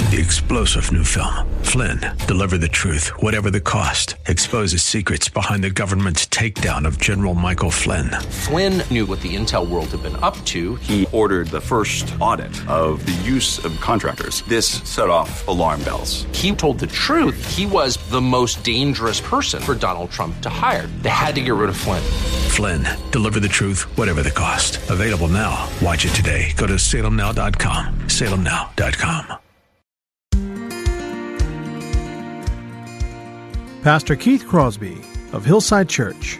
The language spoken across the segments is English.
The explosive new film, Flynn, deliver the truth, whatever the cost, exposes secrets behind the government's takedown of General Michael Flynn. Flynn knew what the intel world had been up to. He ordered the first audit of the use of contractors. This set off alarm bells. He told the truth. He was the most dangerous person for Donald Trump to hire. They had to get rid of Flynn. Flynn, deliver the truth, whatever the cost. Available now. Watch it today. Go to salemnow.com. salemnow.com. Pastor Keith Crosby of Hillside Church.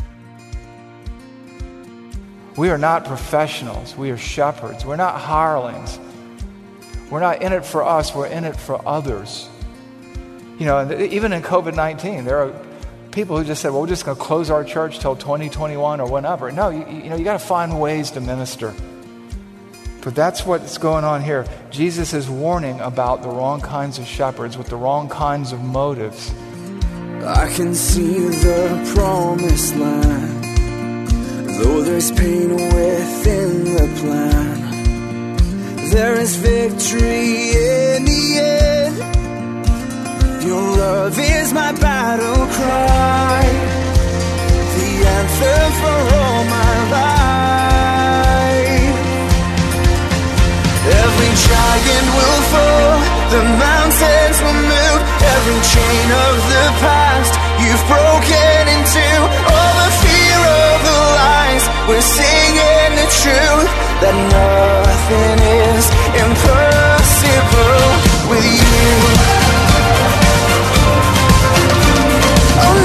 We are not professionals. We are shepherds. We're not hirelings. We're not in it for us. We're in it for others. You know, even in COVID-19, there are people who just said, well, we're just going to close our church till 2021 or whenever. No, you got to find ways to minister. But that's what's going on here. Jesus is warning about the wrong kinds of shepherds with the wrong kinds of motives. I can see the promised land, though there's pain within the plan. There is victory in the end. Your love is my battle cry, the anthem for all my life. Every giant will fall, the mountains will move, every chain of the past you've broken into. All the fear of the lies, we're singing the truth, that nothing is impossible with you. Oh,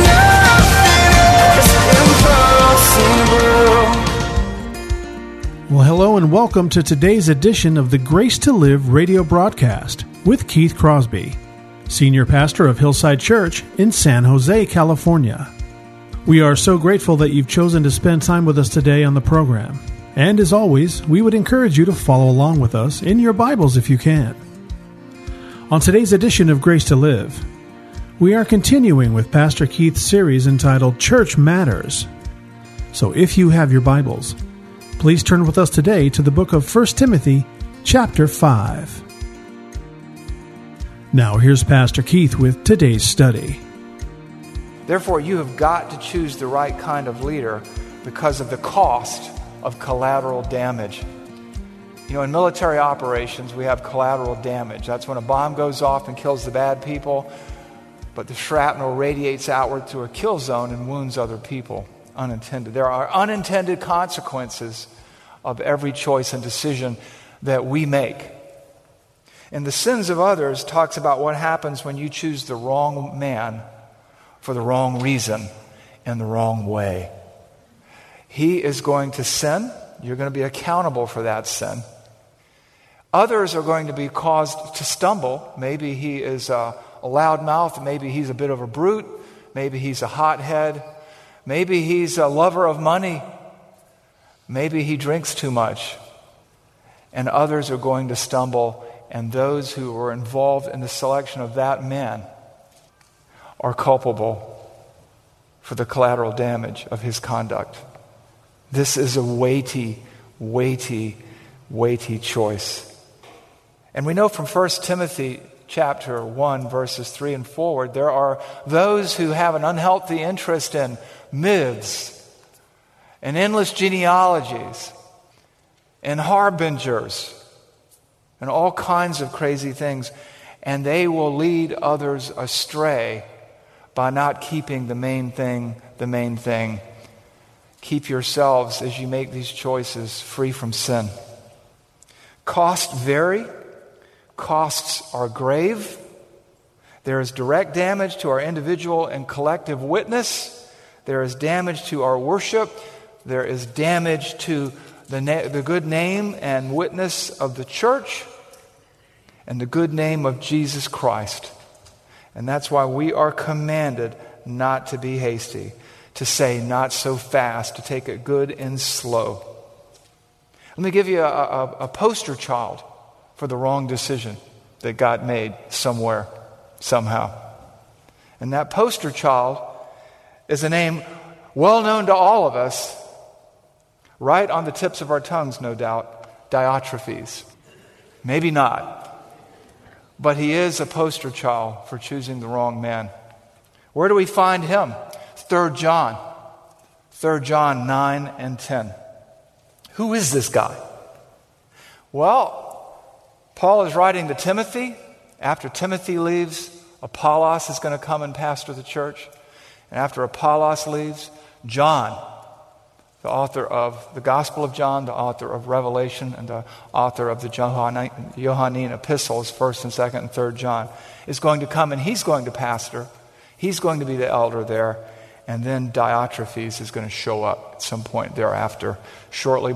nothing is impossible. Well, hello and welcome to today's edition of the Grace to Live radio broadcast with Keith Crosby, Senior Pastor of Hillside Church in San Jose, California. We are so grateful that you've chosen to spend time with us today on the program. And as always, we would encourage you to follow along with us in your Bibles if you can. On today's edition of Grace to Live, we are continuing with Pastor Keith's series entitled Church Matters. So if you have your Bibles, please turn with us today to the book of 1 Timothy, chapter 5. Now here's Pastor Keith with today's study. Therefore, you have got to choose the right kind of leader because of the cost of collateral damage. You know, in military operations, we have collateral damage. That's when a bomb goes off and kills the bad people, but the shrapnel radiates outward to a kill zone and wounds other people. Unintended. There are unintended consequences of every choice and decision that we make. And the sins of others talks about what happens when you choose the wrong man for the wrong reason in the wrong way. He is going to sin. You're going to be accountable for that sin. Others are going to be caused to stumble. Maybe he is a loudmouth. Maybe he's a bit of a brute. Maybe he's a hothead. Maybe he's a lover of money. Maybe he drinks too much. And others are going to stumble, and those who were involved in the selection of that man are culpable for the collateral damage of his conduct. This is a weighty, weighty, weighty choice. And we know from 1 Timothy chapter 1, verses 3 and forward, there are those who have an unhealthy interest in myths and endless genealogies and harbingers and all kinds of crazy things. And they will lead others astray by not keeping the main thing the main thing. Keep yourselves, as you make these choices, free from sin. Costs vary. Costs are grave. There is direct damage to our individual and collective witness. There is damage to our worship. There is damage to the good name and witness of the church and the good name of Jesus Christ. And that's why we are commanded not to be hasty, to say not so fast, to take it good and slow. Let me give you a poster child for the wrong decision that God made somewhere, somehow. And that poster child is a name well known to all of us, right on the tips of our tongues, no doubt, Diotrephes. Maybe not. but he is a poster child for choosing the wrong man. Where do we find him? 3 John 9 and 10. Who is this guy? Well, Paul is writing to Timothy. After Timothy leaves, Apollos is going to come and pastor the church. And after Apollos leaves, John, the author of the Gospel of John, the author of Revelation, and the author of the Johannine epistles, 1st and 2nd and 3rd John, is going to come, and he's going to pastor. He's going to be the elder there. And then Diotrephes is going to show up at some point thereafter, shortly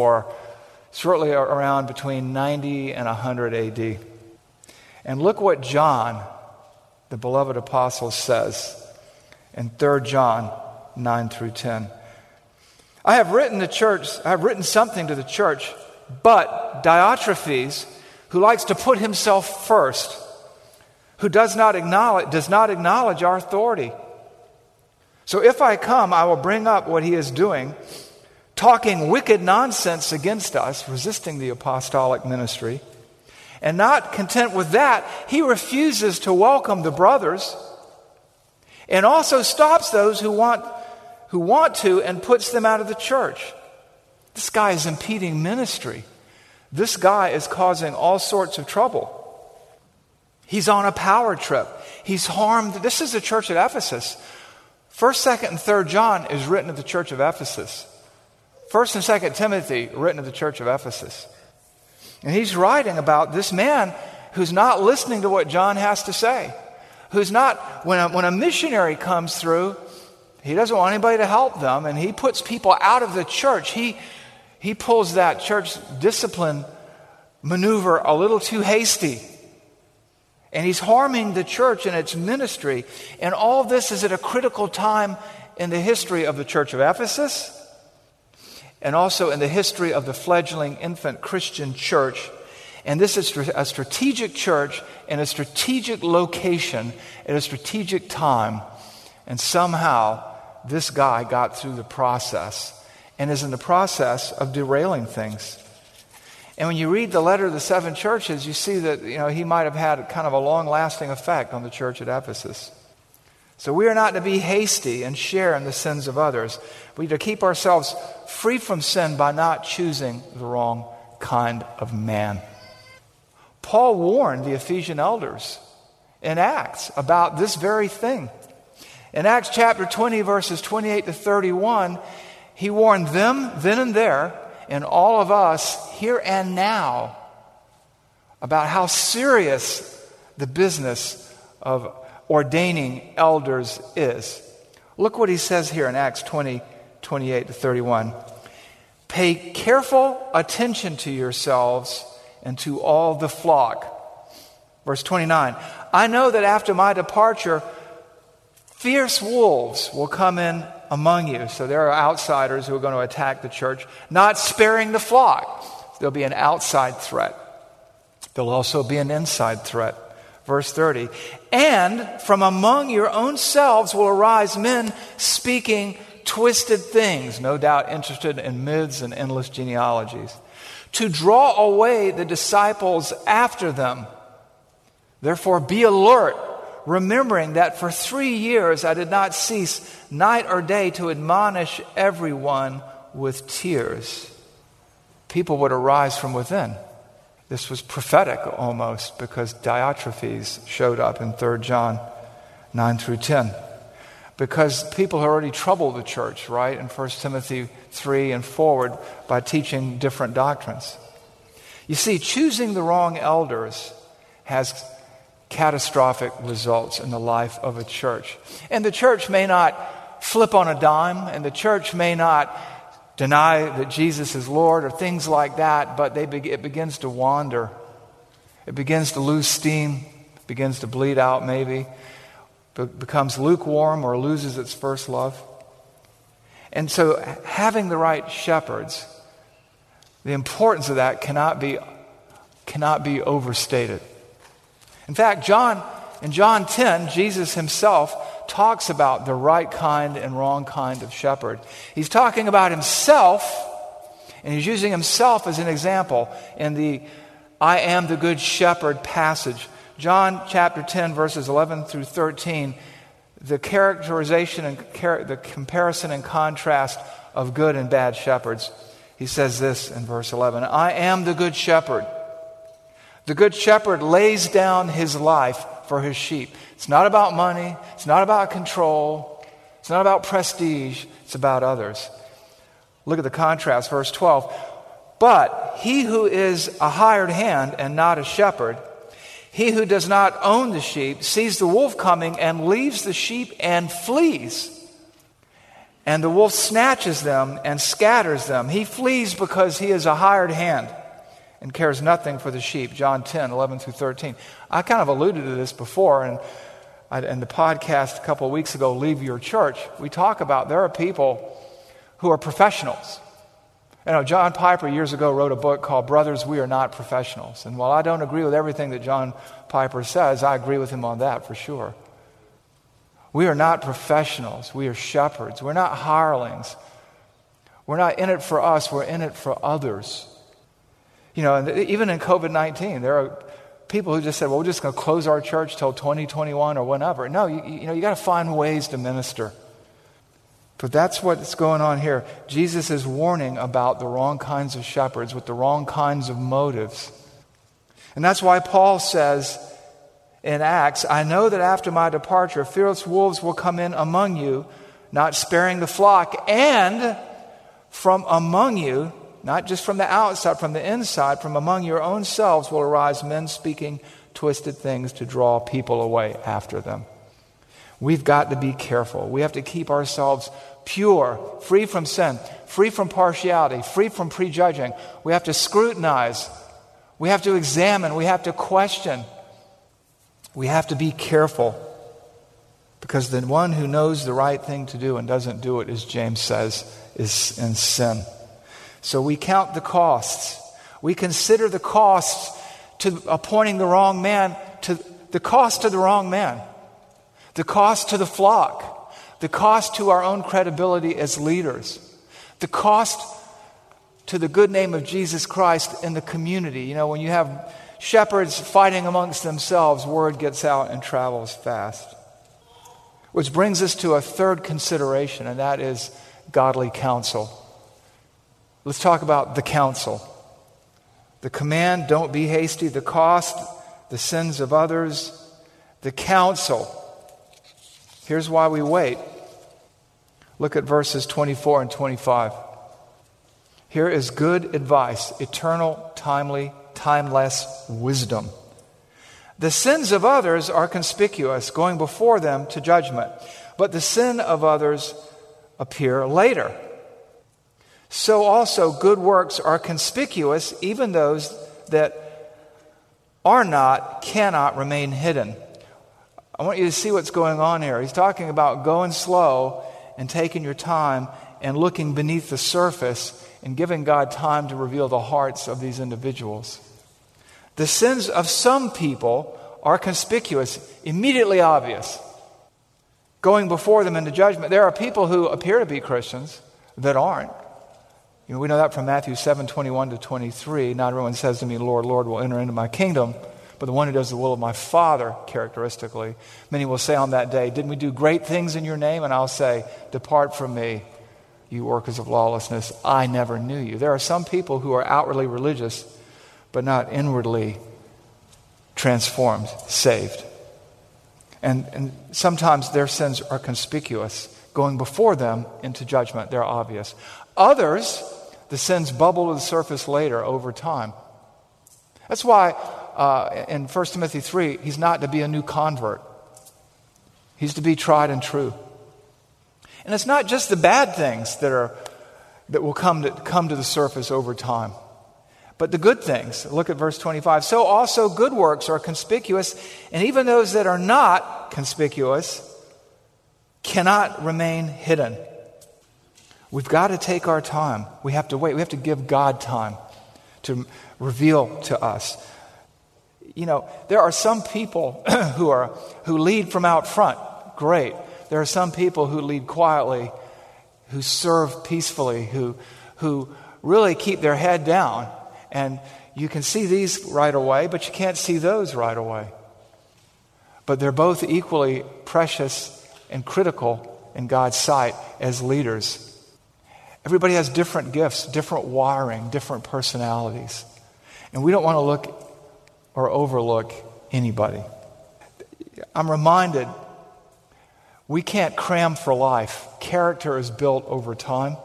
around between 90 and 100 AD. And look what John, the beloved apostle, says in 3 John 9 through 10. I have written something to the church, but Diotrephes, who likes to put himself first, who does not acknowledge our authority. So if I come, I will bring up what he is doing, talking wicked nonsense against us, resisting the apostolic ministry. And not content with that, he refuses to welcome the brothers and also stops those who want to and puts them out of the church. This guy is impeding ministry. This guy is causing all sorts of trouble. He's on a power trip. He's harmed. This is the church at Ephesus. 1st, 2nd, and 3rd John is written to the church of Ephesus. 1st and 2nd Timothy written to the church of Ephesus. And he's writing about this man who's not listening to what John has to say. Who's not, when a missionary comes through, he doesn't want anybody to help them, and he puts people out of the church. He pulls that church discipline maneuver a little too hasty. And he's harming the church and its ministry. And all this is at a critical time in the history of the church of Ephesus and also in the history of the fledgling infant Christian church. And this is a strategic church in a strategic location at a strategic time. And somehow this guy got through the process and is in the process of derailing things. And when you read the letter of the 7 churches, you see that he might have had kind of a long-lasting effect on the church at Ephesus. So we are not to be hasty and share in the sins of others. We are to keep ourselves free from sin by not choosing the wrong kind of man. Paul warned the Ephesian elders in Acts about this very thing. In Acts chapter 20, verses 28 to 31, he warned them then and there, and all of us here and now, about how serious the business of ordaining elders is. Look what he says here in Acts 20, 28 to 31. Pay careful attention to yourselves and to all the flock. Verse 29. I know that after my departure, fierce wolves will come in among you. So there are outsiders who are going to attack the church, not sparing the flock. There'll be an outside threat. There'll also be an inside threat. Verse 30. And from among your own selves will arise men speaking twisted things, no doubt interested in myths and endless genealogies, to draw away the disciples after them. Therefore be alert, remembering that for 3 years I did not cease night or day to admonish everyone with tears. People would arise from within. This was prophetic almost, because Diotrephes showed up in 3 John 9 through 10. Because people had already troubled the church, right, in 1 Timothy 3 and forward by teaching different doctrines. You see, choosing the wrong elders has catastrophic results in the life of a church. And the church may not flip on a dime, and the church may not deny that Jesus is Lord or things like that, but it begins to wander. It begins to lose steam, begins to bleed out maybe, becomes lukewarm or loses its first love. And so having the right shepherds, the importance of that cannot be overstated. In fact, in John 10, Jesus himself talks about the right kind and wrong kind of shepherd. He's talking about himself, and he's using himself as an example in the I am the good shepherd passage John chapter 10, verses 11 through 13, the characterization and the comparison and contrast of good and bad shepherds. He says this in verse 11, I am the good shepherd. The good shepherd lays down his life for his sheep. It's not about money. It's not about control. It's not about prestige. It's about others. Look at the contrast, verse 12. But he who is a hired hand and not a shepherd, he who does not own the sheep, sees the wolf coming and leaves the sheep and flees. And the wolf snatches them and scatters them. He flees because he is a hired hand and cares nothing for the sheep. John 10, 11 through 13. I kind of alluded to this before, and in the podcast a couple of weeks ago, Leave Your Church, we talk about there are people who are professionals. You know, John Piper years ago wrote a book called Brothers, We Are Not Professionals. And while I don't agree with everything that John Piper says, I agree with him on that for sure. We are not professionals. We are shepherds. We're not hirelings. We're not in it for us. We're in it for others. You know, and even in COVID-19, there are people who just said, well, we're just going to close our church till 2021 or whenever. No, you got to find ways to minister. But that's what's going on here. Jesus is warning about the wrong kinds of shepherds with the wrong kinds of motives. And that's why Paul says in Acts, I know that after my departure, fierce wolves will come in among you, not sparing the flock. And from among you, not just from the outside, from the inside, from among your own selves will arise men speaking twisted things to draw people away after them. We've got to be careful. We have to keep ourselves pure, free from sin, free from partiality, free from prejudging. We have to scrutinize. We have to examine. We have to question. We have to be careful, because the one who knows the right thing to do and doesn't do it, as James says, is in sin. So we count the costs. We consider the costs to appointing the wrong man, to the cost to the wrong man, the cost to the flock, the cost to our own credibility as leaders, the cost to the good name of Jesus Christ in the community. You know, when you have shepherds fighting amongst themselves, word gets out and travels fast. Which brings us to a third consideration, and that is godly counsel. Let's talk about the counsel. The command, don't be hasty, the cost, the sins of others, the counsel. Here's why we wait. Look at verses 24 and 25. Here is good advice, eternal, timely, timeless wisdom. The sins of others are conspicuous, going before them to judgment, but the sin of others appear later. So also good works are conspicuous, even those that are not, cannot remain hidden. I want you to see what's going on here. He's talking about going slow and taking your time and looking beneath the surface and giving God time to reveal the hearts of these individuals. The sins of some people are conspicuous, immediately obvious, going before them into judgment. There are people who appear to be Christians that aren't. You know, we know that from Matthew 7:21 to 23. Not everyone says to me, Lord, Lord, will enter into my kingdom, but the one who does the will of my Father, characteristically. Many will say on that day, didn't we do great things in your name? And I'll say, depart from me, you workers of lawlessness. I never knew you. There are some people who are outwardly religious, but not inwardly transformed, saved. And sometimes their sins are conspicuous, going before them into judgment. They're obvious. Others, the sins bubble to the surface later over time. That's why in 1 Timothy 3, he's not to be a new convert. He's to be tried and true. And it's not just the bad things that will come to the surface over time, but the good things. Look at verse 25. So also good works are conspicuous, and even those that are not conspicuous cannot remain hidden. We've got to take our time. We have to wait. We have to give God time to reveal to us. You know, there are some people who lead from out front. Great. There are some people who lead quietly, who serve peacefully, who really keep their head down. And you can see these right away, but you can't see those right away. But they're both equally precious and critical in God's sight as leaders. Everybody has different gifts, different wiring, different personalities. And we don't want to look or overlook anybody. I'm reminded we can't cram for life. Character is built over time.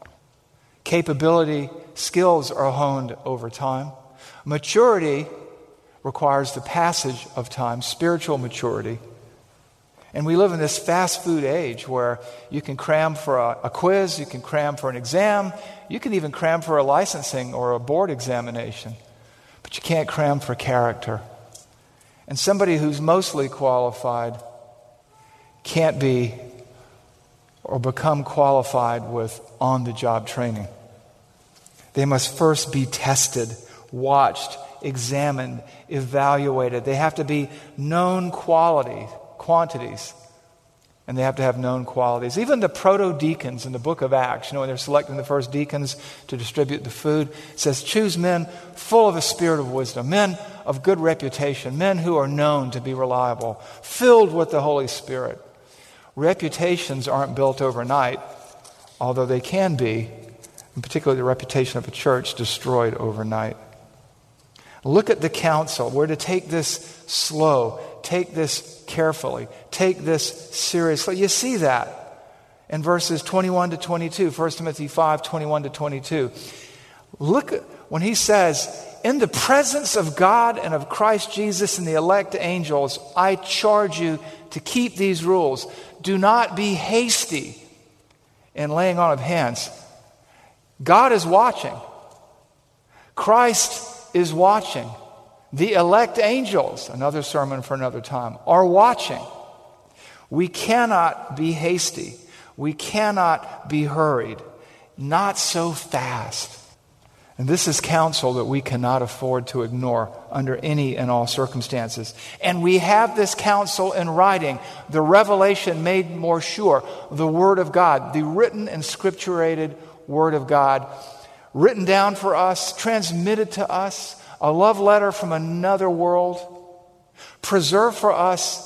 Capability, skills are honed over time. Maturity requires the passage of time, spiritual maturity. And we live in this fast food age where you can cram for a quiz, you can cram for an exam, you can even cram for a licensing or a board examination. But you can't cram for character. And somebody who's mostly qualified can't be or become qualified with on-the-job training. They must first be tested, watched, examined, evaluated. They have to be known quantities, and they have to have known qualities. Even the proto-deacons in the book of Acts, when they're selecting the first deacons to distribute the food, it says, choose men full of a spirit of wisdom, men of good reputation, men who are known to be reliable, filled with the Holy Spirit. Reputations aren't built overnight, although they can be, and particularly the reputation of a church, destroyed overnight. Look at the counsel. We're to take this slow, take this carefully, take this seriously. You see that in verses 21 to 22, 1 Timothy 5, 21 to 22. Look when he says, in the presence of God and of Christ Jesus and the elect angels, I charge you to keep these rules. Do not be hasty in laying on of hands. God is watching. Christ is watching. The elect angels, another sermon for another time, are watching. We cannot be hasty. We cannot be hurried. Not so fast. And this is counsel that we cannot afford to ignore under any and all circumstances. And we have this counsel in writing, the revelation made more sure, the Word of God, the written and scripturated Word of God, written down for us, transmitted to us, a love letter from another world, preserved for us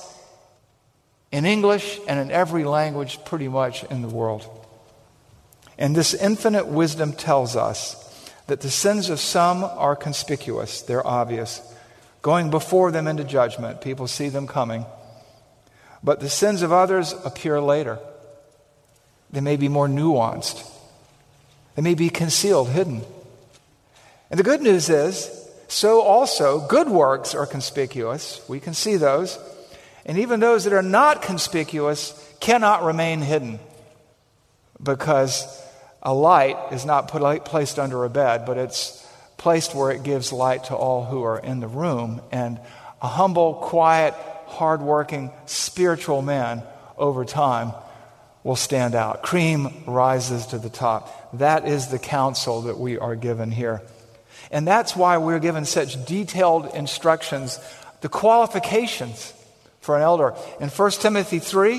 in English and in every language pretty much in the world. And this infinite wisdom tells us that the sins of some are conspicuous, they're obvious, going before them into judgment. People see them coming. But the sins of others appear later. They may be more nuanced. They may be concealed, hidden. And the good news is, so also good works are conspicuous. We can see those. And even those that are not conspicuous cannot remain hidden, because a light is not placed under a bed, but it's placed where it gives light to all who are in the room. And a humble, quiet, hardworking, spiritual man over time will stand out. Cream rises to the top. That is the counsel that we are given here. And that's why we're given such detailed instructions, the qualifications for an elder. In 1 Timothy 3,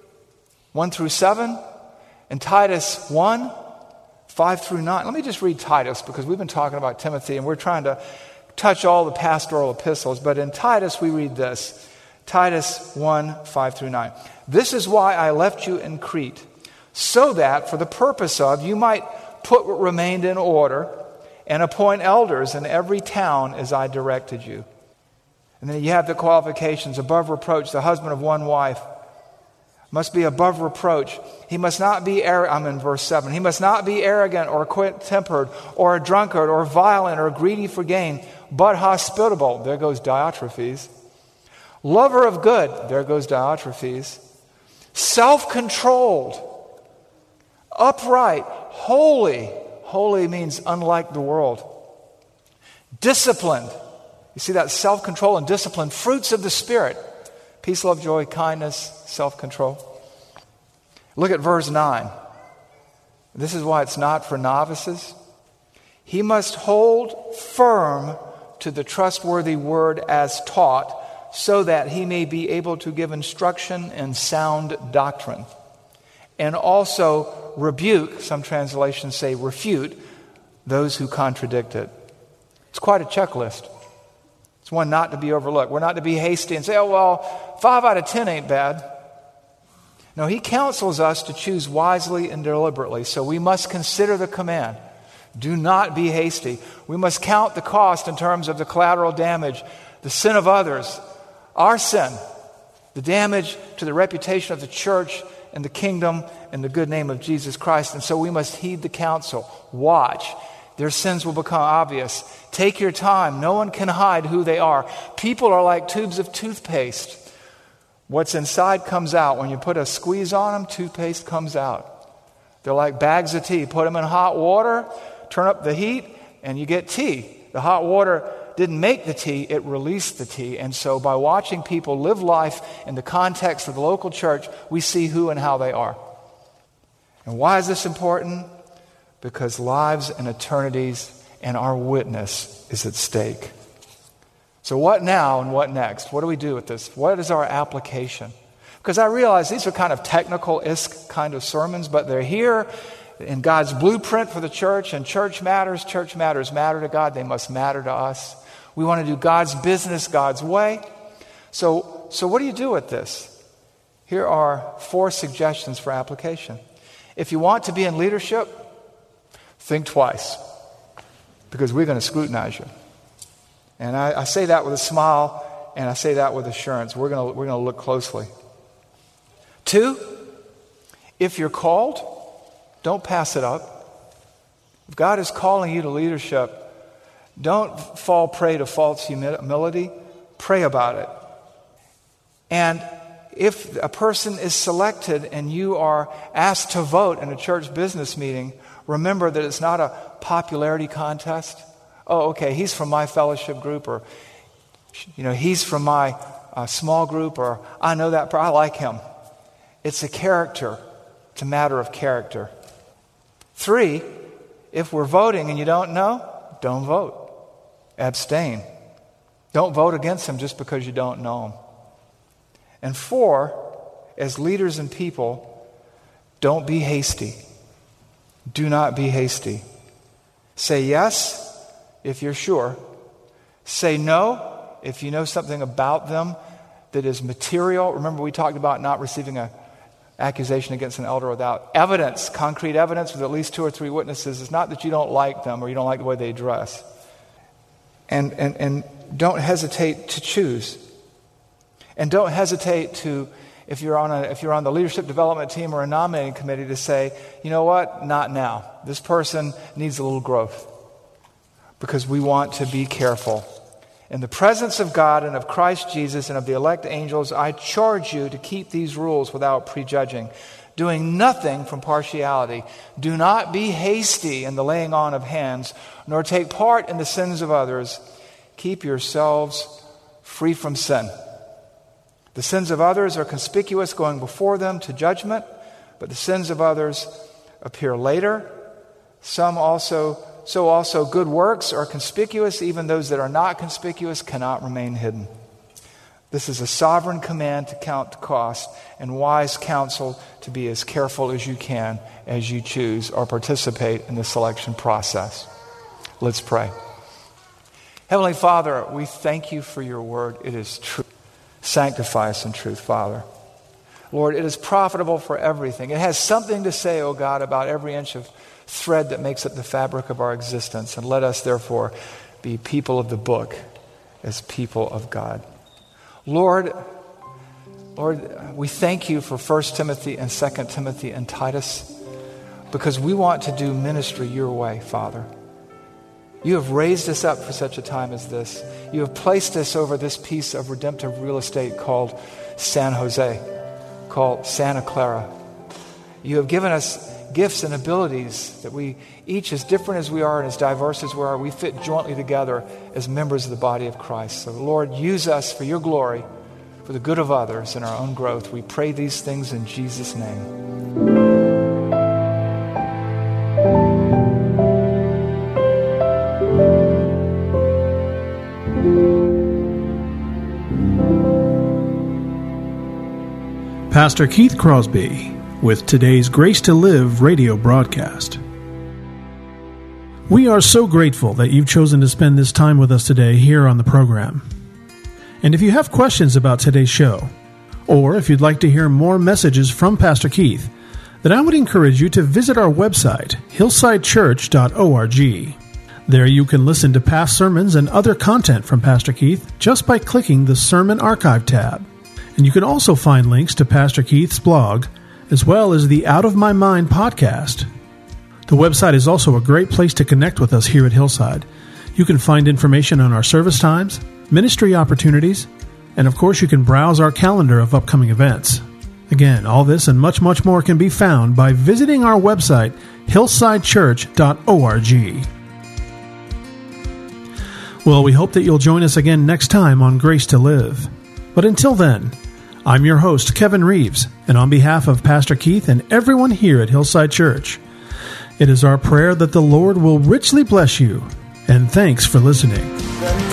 1 through 7, and Titus 1, 5 through 9. Let me just read Titus, because we've been talking about Timothy and we're trying to touch all the pastoral epistles. But in Titus we read this. Titus 1, 5 through 9. This is why I left you in Crete, so that for the purpose of you might put what remained in order and appoint elders in every town as I directed you. And then you have the qualifications. Above reproach, the husband of one wife must be above reproach. He must not be I'm in verse 7. He must not be arrogant or quick-tempered or a drunkard or violent or greedy for gain, but hospitable. There goes Diotrephes. Lover of good. There goes Diotrephes. Self-controlled. Upright. Holy. Holy means unlike the world. Disciplined. You see that self-control and discipline. Fruits of the Spirit. Peace, love, joy, kindness, self-control. Look at verse 9. This is why it's not for novices. He must hold firm to the trustworthy word as taught, so that he may be able to give instruction in sound doctrine, and also rebuke, some translations say refute, those who contradict it. It's quite a checklist. It's one not to be overlooked. We're not to be hasty and say, oh, well, 5 out of 10 ain't bad. No, he counsels us to choose wisely and deliberately, so we must consider the command. Do not be hasty. We must count the cost in terms of the collateral damage, the sin of others, our sin, the damage to the reputation of the church and the kingdom and the good name of Jesus Christ. And so we must heed the counsel. Watch. Their sins will become obvious. Take your time. No one can hide who they are. People are like tubes of toothpaste. What's inside comes out. When you put a squeeze on them, toothpaste comes out. They're like bags of tea. Put them in hot water, turn up the heat, and you get tea. The hot water didn't make the tea, it released the tea. And so by watching people live life in the context of the local church, we see who and how they are. And why is this important? Because lives and eternities and our witness is at stake. So what now and what next? What do we do with this? What is our application? Because I realize these are kind of technical-esque kind of sermons, but they're here in God's blueprint for the church, and church matters matter to God. They must matter to us. We want to do God's business God's way. So what do you do with this? Here are 4 suggestions for application. If you want to be in leadership, think twice, because we're going to scrutinize you. And I say that with a smile, and I say that with assurance. We're going to look closely. 2, if you're called, don't pass it up. If God is calling you to leadership, don't fall prey to false humility. Pray about it. And if a person is selected and you are asked to vote in a church business meeting, remember that it's not a popularity contest. Oh, okay, he's from my fellowship group, or he's from my small group, or I know that, I like him. It's a character. It's a matter of character. 3, if we're voting and you don't know, don't vote. Abstain. Don't vote against him just because you don't know him. And 4, as leaders and people, don't be hasty. Do not be hasty. Say yes if you're sure. Say no if you know something about them that is material. Remember, we talked about not receiving an accusation against an elder without evidence, concrete evidence with at least 2 or 3 witnesses. It's not that you don't like them or you don't like the way they dress. And don't hesitate to choose. And don't hesitate to, if you're on the leadership development team or a nominating committee, to say, you know what, not now. This person needs a little growth. Because we want to be careful. In the presence of God and of Christ Jesus and of the elect angels, I charge you to keep these rules without prejudging, doing nothing from partiality. Do not be hasty in the laying on of hands, nor take part in the sins of others. Keep yourselves free from sin. The sins of others are conspicuous going before them to judgment, but the sins of others appear later. So also good works are conspicuous, even those that are not conspicuous cannot remain hidden. This is a sovereign command to count the cost, and wise counsel to be as careful as you can as you choose or participate in the selection process. Let's pray. Heavenly Father, we thank you for your word. It is true. Sanctify us in truth, Father. Lord, it is profitable for everything. It has something to say, O God, about every inch of thread that makes up the fabric of our existence. And let us, therefore, be people of the book as people of God. Lord, we thank you for 1 Timothy and 2 Timothy and Titus, because we want to do ministry your way, Father. You have raised us up for such a time as this. You have placed us over this piece of redemptive real estate called San Jose, called Santa Clara. You have given us gifts and abilities that we, each as different as we are and as diverse as we are, we fit jointly together as members of the body of Christ. So Lord, use us for your glory, for the good of others and our own growth. We pray these things in Jesus' name. Pastor Keith Crosby with today's Grace to Live radio broadcast. We are so grateful that you've chosen to spend this time with us today here on the program. And if you have questions about today's show, or if you'd like to hear more messages from Pastor Keith, then I would encourage you to visit our website, hillsidechurch.org. There you can listen to past sermons and other content from Pastor Keith just by clicking the Sermon Archive tab. And you can also find links to Pastor Keith's blog, as well as the Out of My Mind podcast. The website is also a great place to connect with us here at Hillside. You can find information on our service times, ministry opportunities, and of course you can browse our calendar of upcoming events. Again, all this and much, much more can be found by visiting our website, hillsidechurch.org. Well, we hope that you'll join us again next time on Grace to Live. But until then, I'm your host, Kevin Reeves, and on behalf of Pastor Keith and everyone here at Hillside Church, it is our prayer that the Lord will richly bless you, and thanks for listening.